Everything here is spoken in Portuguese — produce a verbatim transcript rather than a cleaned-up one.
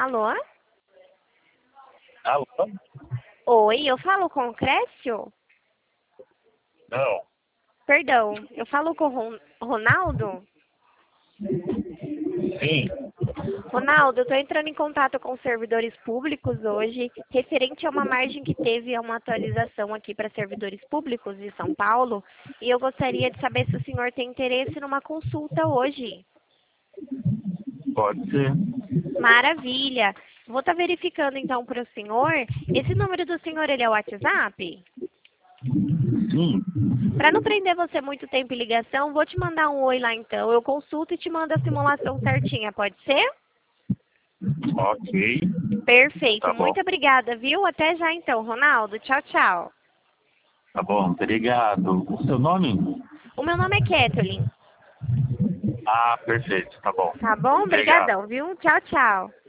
Alô? Alô? Oi, eu falo com o Crécio? Não. Perdão, eu falo com o Ron- Ronaldo? Sim. Ronaldo, eu estou entrando em contato com os servidores públicos hoje, referente a uma margem que teve uma atualização aqui para servidores públicos de São Paulo, e eu gostaria de saber se o senhor tem interesse numa consulta hoje. Pode ser. Maravilha! Vou estar verificando então para o senhor. Esse número do senhor, ele é o WhatsApp? Sim. Para não prender você muito tempo em ligação, vou te mandar um oi lá então. Eu consulto e te mando a simulação certinha, pode ser? Ok. Perfeito. Tá bom. Muito obrigada, viu? Até já então, Ronaldo. Tchau, tchau. Tá bom. Obrigado. O seu nome? O meu nome é Kathleen. Ah, perfeito. Tá bom. Tá bom? Obrigado. Obrigadão, viu? Tchau, tchau.